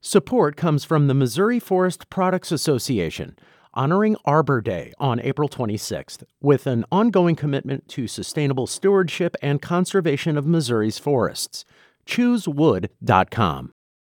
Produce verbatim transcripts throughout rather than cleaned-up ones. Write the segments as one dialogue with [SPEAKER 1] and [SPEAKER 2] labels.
[SPEAKER 1] Support comes from the Missouri Forest Products Association, honoring Arbor Day on April twenty-sixth, with an ongoing commitment to sustainable stewardship and conservation of Missouri's forests. choose wood dot com.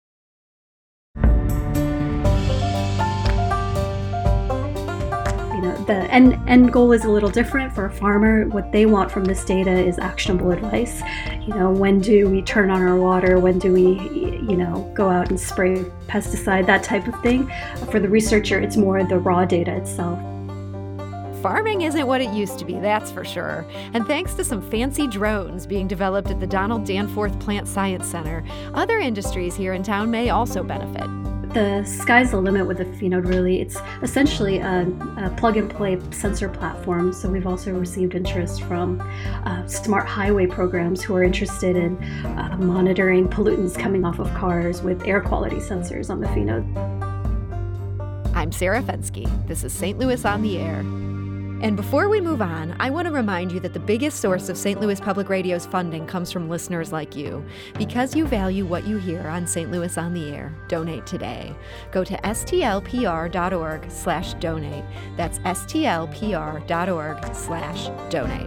[SPEAKER 2] You know, the end, end goal is a little different for a farmer. What they want from this data is actionable advice. You know, when do we turn on our water? When do we, you know, go out and spray pesticide, that type of thing. For the researcher, it's more the raw data itself.
[SPEAKER 3] Farming isn't what it used to be, that's for sure. And thanks to some fancy drones being developed at the Donald Danforth Plant Science Center, other industries here in town may also benefit.
[SPEAKER 2] The sky's the limit with the Phenode, really. It's essentially a, a plug-and-play sensor platform, so we've also received interest from uh, smart highway programs who are interested in uh, monitoring pollutants coming off of cars with air quality sensors on the Phenode.
[SPEAKER 3] I'm Sarah Fenske. This is Saint Louis on the Air. And before we move on, I want to remind you that the biggest source of Saint Louis Public Radio's funding comes from listeners like you. Because you value what you hear on Saint Louis on the Air, donate today. Go to stlpr.org slash donate. That's stlpr.org slash donate.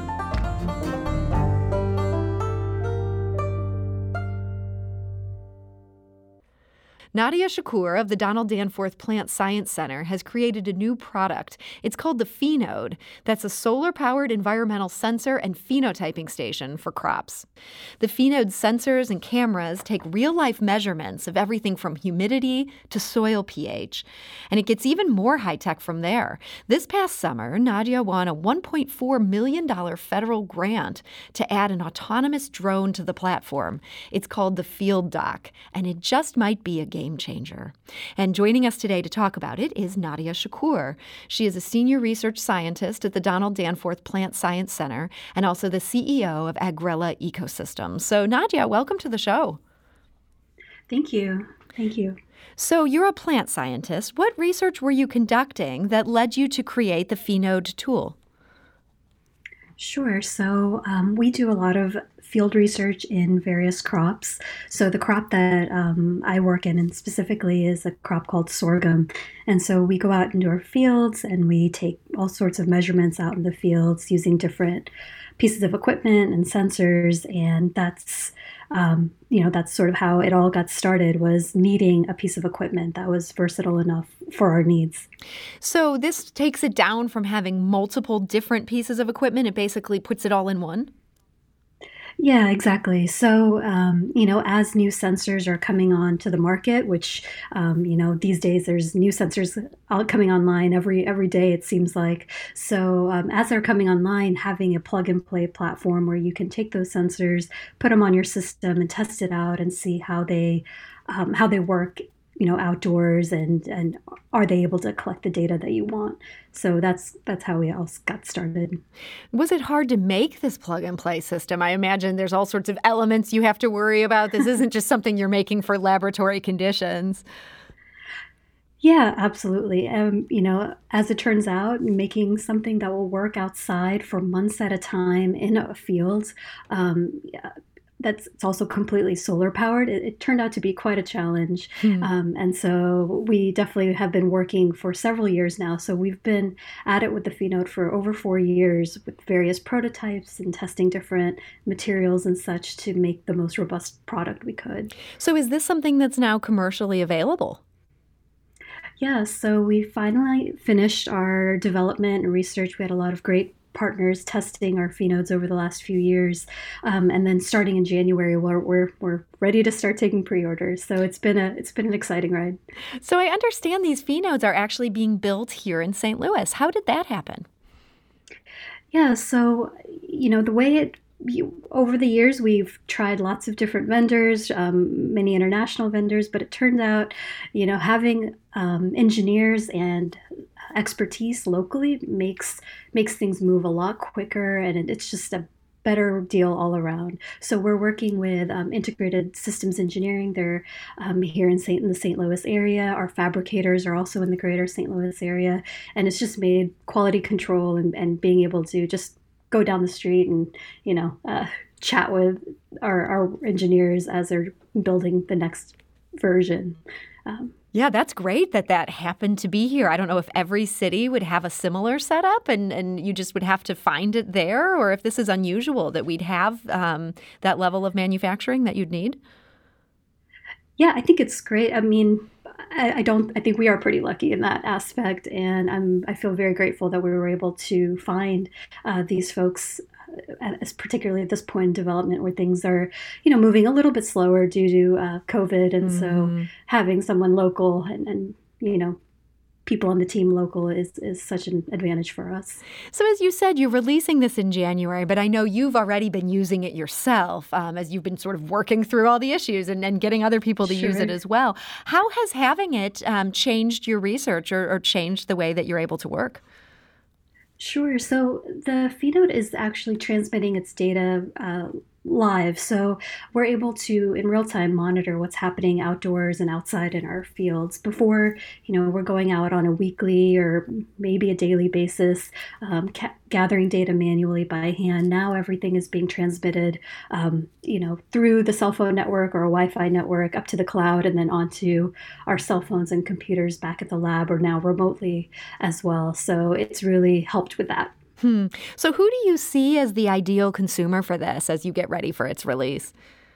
[SPEAKER 3] Nadia Shakur of the Donald Danforth Plant Science Center has created a new product. It's called the Phenode. That's a solar-powered environmental sensor and phenotyping station for crops. The Phenode sensors and cameras take real-life measurements of everything from humidity to soil pH. And it gets even more high-tech from there. This past summer, Nadia won a one point four million dollars federal grant to add an autonomous drone to the platform. It's called the Field Dock, and it just might be a game game changer. And joining us today to talk about it is Nadia Shakur. She is a senior research scientist at the Donald Danforth Plant Science Center and also the C E O of Agrella Ecosystems. So Nadia, welcome to the show.
[SPEAKER 2] Thank you. Thank you.
[SPEAKER 3] So you're a plant scientist. What research were you conducting that led you to create the Phenode tool?
[SPEAKER 2] Sure. So um, we do a lot of field research in various crops. So the crop that um, I work in, and specifically, is a crop called sorghum. And so we go out into our fields and we take all sorts of measurements out in the fields using different pieces of equipment and sensors. And that's, um, you know, that's sort of how it all got started, was needing a piece of equipment that was versatile enough for our needs.
[SPEAKER 3] So this takes it down from having multiple different pieces of equipment. It basically puts it all in one?
[SPEAKER 2] Yeah, exactly. So, um, you know, as new sensors are coming on to the market, which, um, you know, these days there's new sensors out coming online every every day, it seems like. So um, as they're coming online, having a plug and play platform where you can take those sensors, put them on your system and test it out and see how they um, how they work, you know, outdoors, and and are they able to collect the data that you want? So that's that's how we all got started.
[SPEAKER 3] Was it hard to make this plug and play system? I imagine there's all sorts of elements you have to worry about. This isn't just something you're making for laboratory conditions.
[SPEAKER 2] Yeah, absolutely. Um, you know, as it turns out, making something that will work outside for months at a time in a field, um, yeah, that's it's also completely solar powered. It, it turned out to be quite a challenge. Hmm. Um, and so we definitely have been working for several years now. So we've been at it with the Phenode for over four years with various prototypes and testing different materials and such to make the most robust product we could.
[SPEAKER 3] So is this something that's now commercially available?
[SPEAKER 2] Yeah, so we finally finished our development and research. We had a lot of great partners testing our Phenodes over the last few years. Um, and then starting in January, we're, we're we're ready to start taking pre-orders. So it's been a it's been an exciting ride.
[SPEAKER 3] So I understand these Phenodes are actually being built here in Saint Louis. How did that happen?
[SPEAKER 2] Yeah, so, you know, the way it You, over the years, we've tried lots of different vendors, um, many international vendors, but it turned out, you know, having um, engineers and expertise locally makes makes things move a lot quicker, and it, it's just a better deal all around. So we're working with um, Integrated Systems Engineering. They're um, here in Saint in the Saint Louis area. Our fabricators are also in the greater Saint Louis area, and it's just made quality control and, and being able to just go down the street and, you know, uh, chat with our, our engineers as they're building the next version. Um,
[SPEAKER 3] Yeah, that's great that that happened to be here. I don't know if every city would have a similar setup and, and you just would have to find it there, or if this is unusual that we'd have um, that level of manufacturing that you'd need.
[SPEAKER 2] Yeah, I think it's great. I mean, I, I don't. I think we are pretty lucky in that aspect, and I'm. I feel very grateful that we were able to find uh, these folks, uh, as particularly at this point in development where things are, you know, moving a little bit slower due to uh, COVID, and so
[SPEAKER 3] Mm-hmm.
[SPEAKER 2] having someone local and, and you know people on the team local is is such an advantage for us.
[SPEAKER 3] So, as you said, you're releasing this in January, but I know you've already been using it yourself um, as you've been sort of working through all the issues and, and getting other people to use it
[SPEAKER 2] Sure.
[SPEAKER 3] as well. How has having it um, changed your research or, or changed the way that you're able to work?
[SPEAKER 2] Sure. So the Phenode is actually transmitting its data uh, live. So we're able to, in real time, monitor what's happening outdoors and outside in our fields. Before, you know, we're going out on a weekly or maybe a daily basis, um, ca- gathering data manually by hand. Now everything is being transmitted, um, you know, through the cell phone network or a Wi-Fi network up to the cloud and then onto our cell phones and computers back at the lab or now remotely as well. So it's really helped with that.
[SPEAKER 3] Hmm. So, who do you see as the ideal consumer for this as you get ready for its release?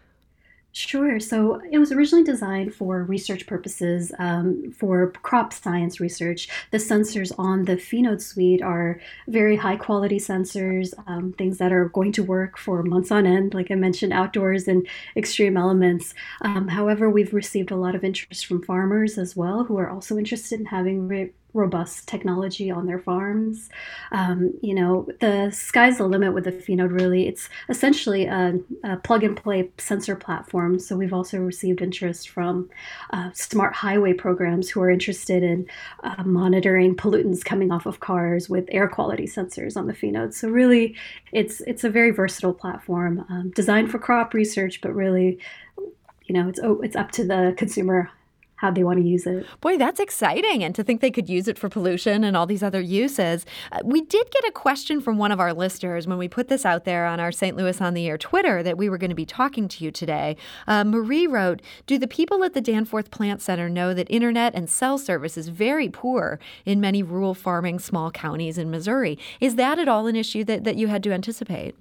[SPEAKER 2] Sure. So it was originally designed for research purposes, um, for crop science research. The sensors on the Phenode suite are very high quality sensors, um, things that are going to work for months on end, like I mentioned, outdoors and extreme elements. Um, however, we've received a lot of interest from farmers as well, who are also interested in having re- robust technology on their farms. Um, you know, the sky's the limit with the Phenode, really. It's essentially a, a plug and play sensor platform. So we've also received interest from uh, smart highway programs who are interested in uh, monitoring pollutants coming off of cars with air quality sensors on the Phenode. So really, it's it's a very versatile platform um, designed for crop research, but really, you know, it's oh, it's up to the consumer how they want to use it.
[SPEAKER 3] Boy, that's exciting. And to think they could use it for pollution and all these other uses. Uh, we did get a question from one of our listeners when we put this out there on our Saint Louis on the Air Twitter that we were going to be talking to you today. Uh, Marie wrote, do the people at the Danforth Plant Center know that internet and cell service is very poor in many rural farming small counties in Missouri? Is that at all an issue that, that you had to anticipate?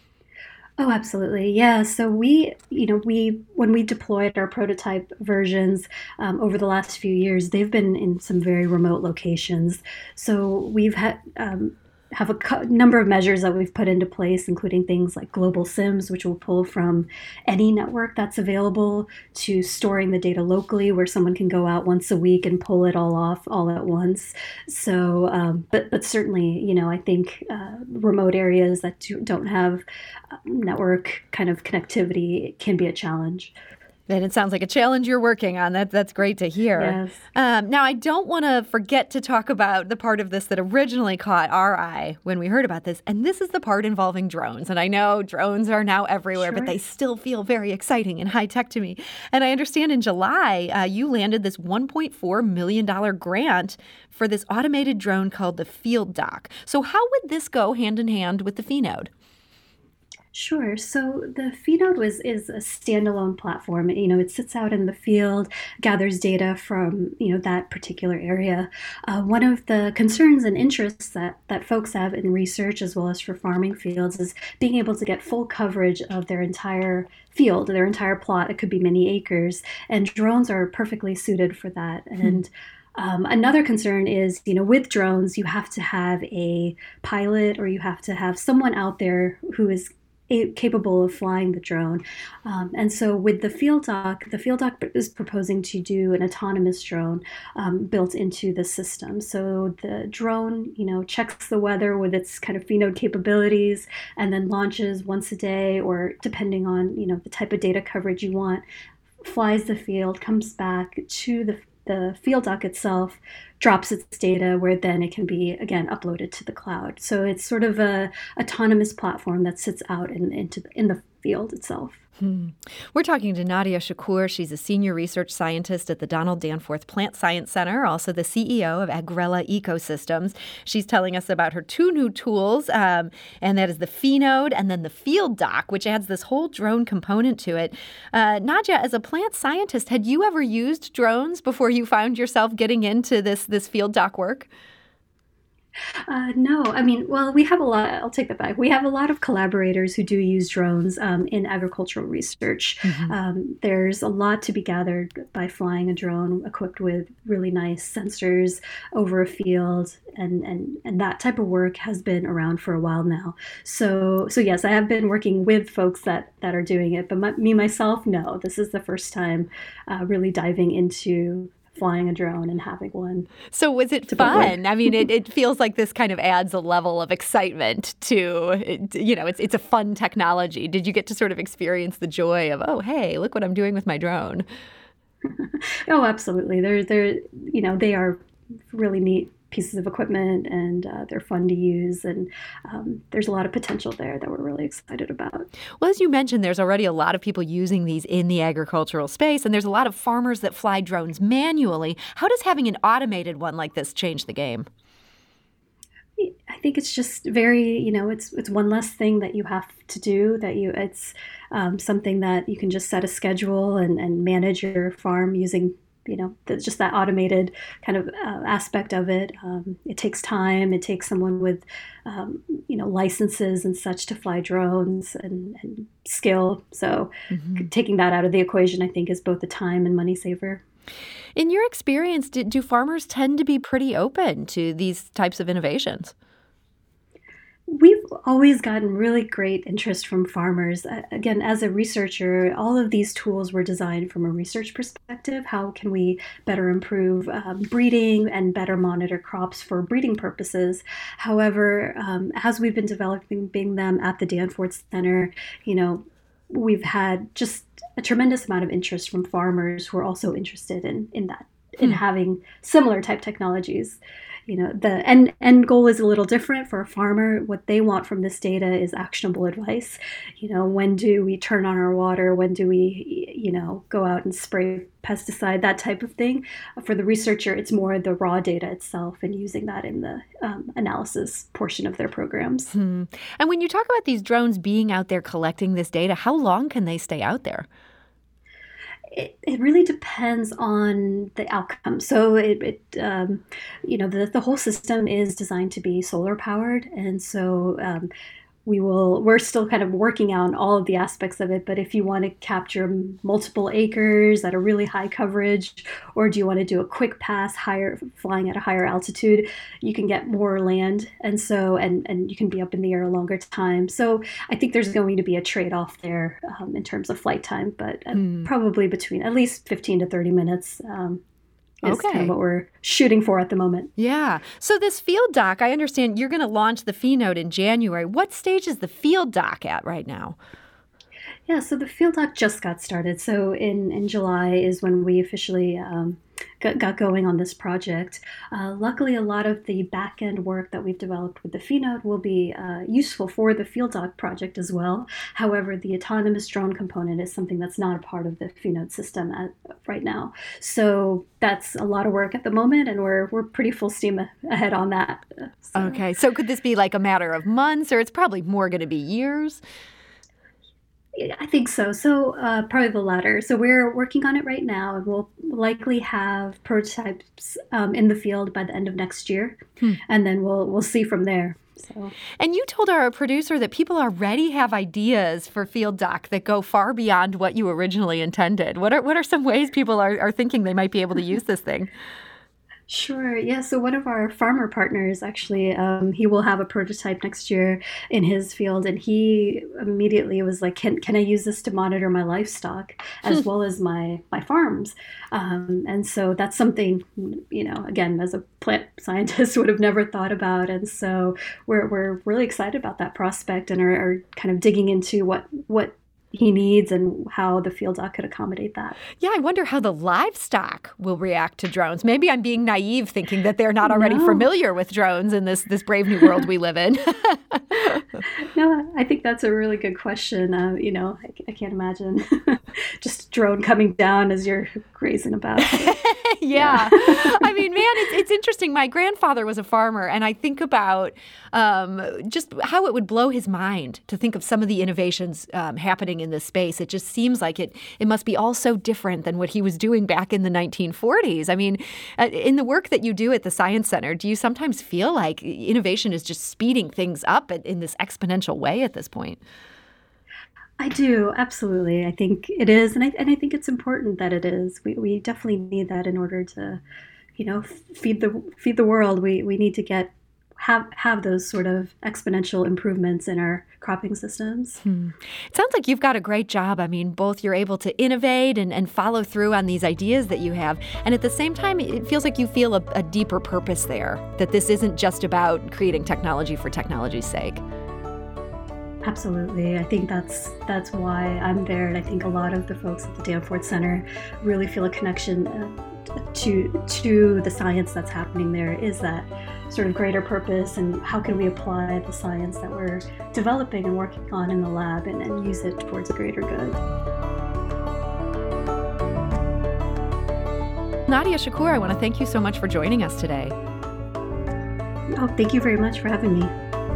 [SPEAKER 2] Oh, absolutely. Yeah. So we, you know, we, when we deployed our prototype versions um, over the last few years, they've been in some very remote locations. So we've had, um, have a co- number of measures that we've put into place, including things like global SIMs, which will pull from any network that's available, to storing the data locally, where someone can go out once a week and pull it all off all at once. So, um, but but certainly, you know, I think uh, remote areas that do, don't have uh, network kind of connectivity can be a challenge.
[SPEAKER 3] And it sounds like a challenge you're working on. That, that's great to hear.
[SPEAKER 2] Yes.
[SPEAKER 3] Um, now, I don't want to forget to talk about the part of this that originally caught our eye when we heard about this. And this is the part involving drones. And I know drones are now everywhere,
[SPEAKER 2] Sure.
[SPEAKER 3] but they still feel very exciting and high tech to me. And I understand in July, uh, you landed this one point four million dollars grant for this automated drone called the Field Dock. So how would this go hand in hand with the Phenode?
[SPEAKER 2] Sure. So the Phenode was is a standalone platform. You know, it sits out in the field, gathers data from you know that particular area. Uh, one of the concerns and interests that that folks have in research as well as for farming fields is being able to get full coverage of their entire field, their entire plot. It could be many acres, and drones are perfectly suited for that.
[SPEAKER 3] Hmm.
[SPEAKER 2] And Um, another concern is, you know, with drones, you have to have a pilot or you have to have someone out there who is a- capable of flying the drone. Um, and so with the Field Dock, the Field Dock is proposing to do an autonomous drone um, built into the system. So the drone, you know, checks the weather with its kind of Phenode capabilities and then launches once a day or depending on, you know, the type of data coverage you want, flies the field, comes back to the the Field Dock itself, drops its data where then it can be again uploaded to the cloud. So it's sort of a autonomous platform that sits out in into in the field itself.
[SPEAKER 3] Hmm. We're talking to Nadia Shakur. She's a senior research scientist at the Donald Danforth Plant Science Center, also the C E O of Agrella Ecosystems. She's telling us about her two new tools, um, and that is the Phenode and then the Field Dock, which adds this whole drone component to it. Uh, Nadia, as a plant scientist, had you ever used drones before you found yourself getting into this, this Field Dock work?
[SPEAKER 2] Uh, no, I mean, well, we have a lot, I'll take that back. We have a lot of collaborators who do use drones um, in agricultural research. Mm-hmm. Um, there's a lot to be gathered by flying a drone equipped with really nice sensors over a field, and, and, and that type of work has been around for a while now. So, so yes, I have been working with folks that, that are doing it, but my, me, myself, no, this is the first time uh, really diving into flying a drone and having one.
[SPEAKER 3] So was it fun? I mean, it, it feels like this kind of adds a level of excitement to, you know, it's it's a fun technology. Did you get to sort of experience the joy of, oh, hey, look what I'm doing with my drone?
[SPEAKER 2] Oh, absolutely. They're, they're, you know, they are really neat pieces of equipment, and uh, they're fun to use, and um, there's a lot of potential there that we're really excited about.
[SPEAKER 3] Well, as you mentioned, there's already a lot of people using these in the agricultural space, and there's a lot of farmers that fly drones manually. How does having an automated one like this change the game?
[SPEAKER 2] I think it's just very, you know, it's it's one less thing that you have to do, that you, it's um, something that you can just set a schedule and, and manage your farm using, you know, just that automated kind of uh, aspect of it. Um, it takes time. It takes someone with, um, you know, licenses and such to fly drones and, and skill. So mm-hmm. taking that out of the equation, I think, is both a time and money saver.
[SPEAKER 3] In your experience, do, do farmers tend to be pretty open to these types of innovations?
[SPEAKER 2] We've always gotten really great interest from farmers. Uh, again, as a researcher, all of these tools were designed from a research perspective. How can we better improve um, breeding and better monitor crops for breeding purposes? However, um, as we've been developing them at the Danforth Center, you know, we've had just a tremendous amount of interest from farmers who are also interested in, in that, in hmm. having similar type technologies. You know, the end, end goal is a little different for a farmer. What they want from this data is actionable advice. You know, when do we turn on our water? When do we, you know, go out and spray pesticide, that type of thing. For the researcher, it's more the raw data itself and using that in the um, analysis portion of their programs.
[SPEAKER 3] Hmm. And when you talk about these drones being out there collecting this data, how long can they stay out there?
[SPEAKER 2] It, it really depends on the outcome. So it, it um, you know, the, the whole system is designed to be solar powered. And so um, we will, we're still kind of working on all of the aspects of it. But if you want to capture multiple acres at a really high coverage, or do you want to do a quick pass higher, flying at a higher altitude, you can get more land. And so, and, and you can be up in the air a longer time. So I think there's going to be a trade-off there um, in terms of flight time, but uh, hmm. probably between at least fifteen to thirty minutes. Um, Is okay. kind of what we're shooting for at the moment.
[SPEAKER 3] Yeah. So this Field Dock, I understand you're going to launch the Phenode in January. What stage is the Field Dock at right now?
[SPEAKER 2] Yeah, so the Field Dock just got started. So in, in July is when we officially um, got, got going on this project. Uh, luckily, a lot of the back-end work that we've developed with the Phenode will be uh, useful for the Field Dock project as well. However, the autonomous drone component is something that's not a part of the Phenode system at, right now. So that's a lot of work at the moment, and we're we're pretty full steam ahead on that. So.
[SPEAKER 3] Okay, so could this be like a matter of months, or it's probably more going to be years?
[SPEAKER 2] I think so. So uh, probably the latter. So we're working on it right now, and we'll likely have prototypes um, in the field by the end of next year, hmm. and then we'll we'll see from there. So.
[SPEAKER 3] And you told our producer that people already have ideas for Field Dock that go far beyond what you originally intended. What are what are some ways people are, are thinking they might be able to use this thing?
[SPEAKER 2] Sure. Yeah. So one of our farmer partners, actually, um, he will have a prototype next year in his field, and he immediately was like, "Can can I use this to monitor my livestock as well as my my farms?" Um, and so that's something, you know, again, as a plant scientist, would have never thought about. And so we're we're really excited about that prospect, and are, are kind of digging into what what. he needs and how the Field Doc could accommodate that.
[SPEAKER 3] Yeah, I wonder how the livestock will react to drones. Maybe I'm being naive thinking that they're not already
[SPEAKER 2] no.
[SPEAKER 3] familiar with drones in this, this brave new world we live in.
[SPEAKER 2] No, I think that's a really good question. Uh, you know, I, I can't imagine just a drone coming down as you're grazing about.
[SPEAKER 3] yeah.
[SPEAKER 2] yeah.
[SPEAKER 3] I mean, man, it's, it's interesting. My grandfather was a farmer, and I think about um, just how it would blow his mind to think of some of the innovations um, happening in this space. It just seems like it, it must be all so different than what he was doing back in the nineteen forties. I mean, uh, in the work that you do at the Science Center, do you sometimes feel like innovation is just speeding things up in this exponential way at this point?
[SPEAKER 2] I do, absolutely. I think it is, and I and I think it's important that it is. We we definitely need that in order to, you know, feed the feed the world. We we need to get have have those sort of exponential improvements in our cropping systems.
[SPEAKER 3] Hmm. It sounds like you've got a great job. I mean, both you're able to innovate and, and follow through on these ideas that you have, and at the same time, it feels like you feel a, a deeper purpose there, that this isn't just about creating technology for technology's sake.
[SPEAKER 2] Absolutely. I think that's that's why I'm there, and I think a lot of the folks at the Danforth Center really feel a connection uh, to to the science that's happening there, is that sort of greater purpose, and how can we apply the science that we're developing and working on in the lab and, and use it towards a greater good.
[SPEAKER 3] Nadia Shakur, I want to thank you so much for joining us today.
[SPEAKER 2] Oh, thank you very much for having me.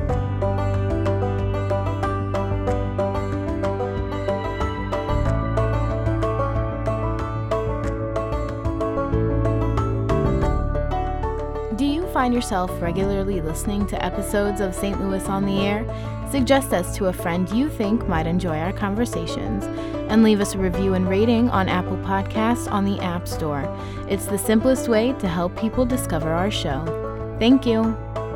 [SPEAKER 4] Find yourself regularly listening to episodes of Saint Louis on the Air? Suggest us to a friend you think might enjoy our conversations, and leave us a review and rating on Apple Podcasts on the App Store. It's the simplest way to help people discover our show. Thank you.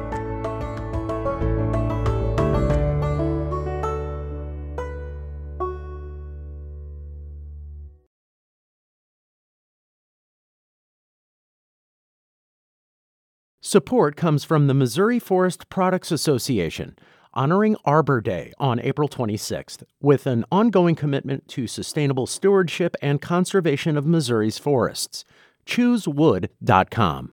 [SPEAKER 1] Support comes from the Missouri Forest Products Association, honoring Arbor Day on April twenty-sixth, with an ongoing commitment to sustainable stewardship and conservation of Missouri's forests. choose wood dot com